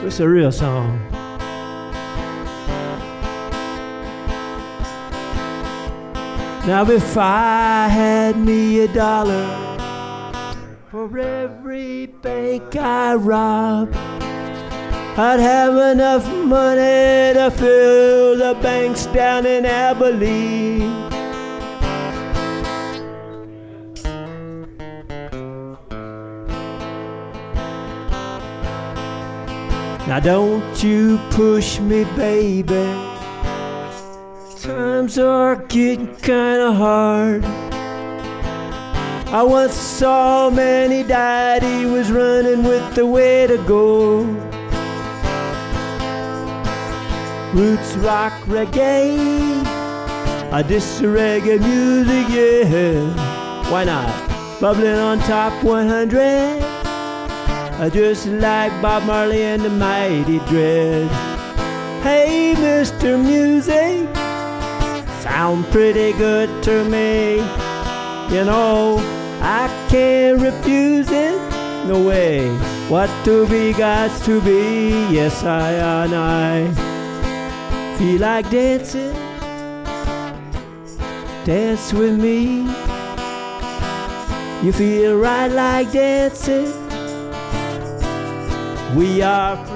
It's a real song. Now if I had me $1 for every bank I rob, I'd have enough money to fill the banks down in Abilene. Now don't you push me, baby. Times are getting kinda hard. I once saw Manny died, he was running with the way to go. Roots, rock, reggae, I diss the reggae music, yeah. Why not? Bubbling on top 100, just like Bob Marley and the Mighty Dread. Hey, Mr. Music, sound pretty good to me. You know, I can't refuse it, no way. What to be gots to be, yes I feel like dancing. Dance with me. You feel right like dancing. We are free.